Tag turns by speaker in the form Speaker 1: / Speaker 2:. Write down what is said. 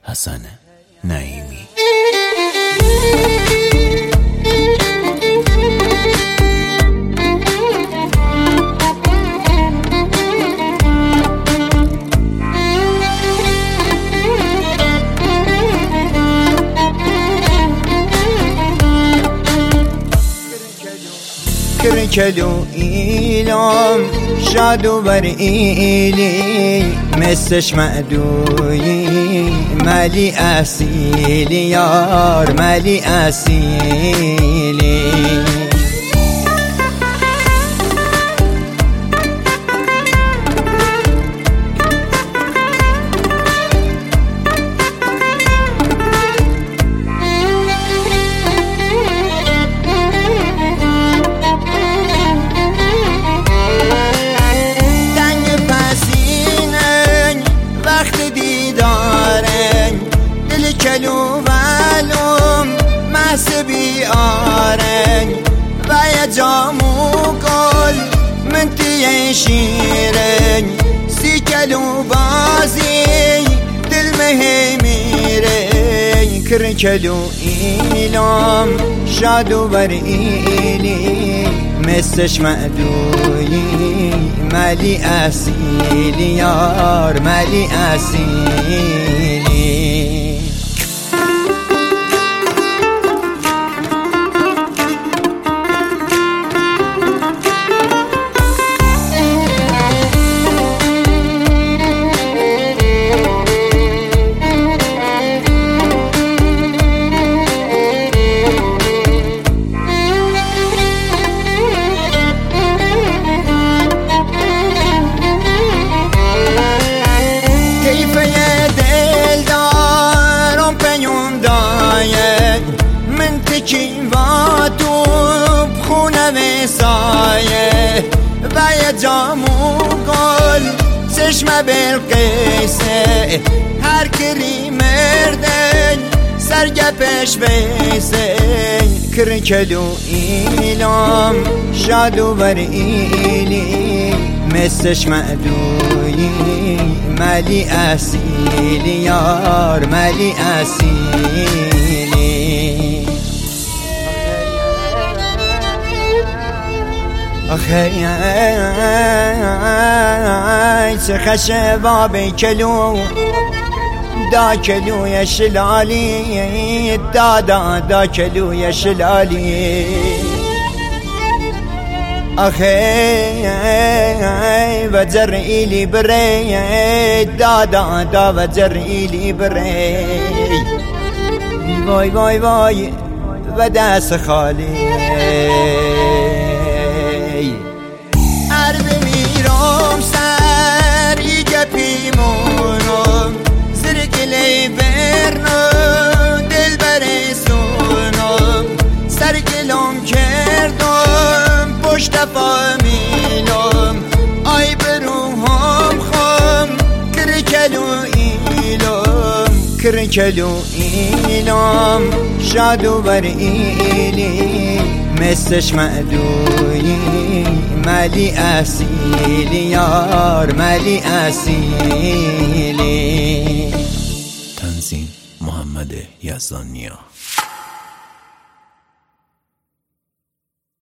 Speaker 1: حسن نعیمی.
Speaker 2: کرکلو ایلام شادو بر ایلی مسش معدوی مالی اصیلی یار مالی اصیلی کلو ولوم محسبی آرنگ و یا جامو گل من تیه شیرنگ سی کلو بازی دل مهمیرنگ کر کلو ایلام شادو بر ایلی مسش معدوی مالی اصیلی یار مالی اصیلی کیم با تو بخونه مسایه و یه جامو گل چشم بلقیسه هر کری مردن سرگپش بیسه کرکلو ایلام شادو بر ایلی مسش معدوی مالی اصیلی یار مالی اصیلی آخه چه خشه بابی کلو دا کلوی شلالی دا کلوی شلالی آخه و جر ایلی بری دا و جر ایلی بری وای وای وای و دست خالی عرب میرم سر ای گپیمونم زرگلی برنم دل برسونم سرگلم کردم پشت فامیلم آی بروهم خم کرکلو ایلم شادو بر ایلی مسش معدوی مالی اصیلی یار مالی اصیلی.
Speaker 1: تنظیم محمد یزدانیا.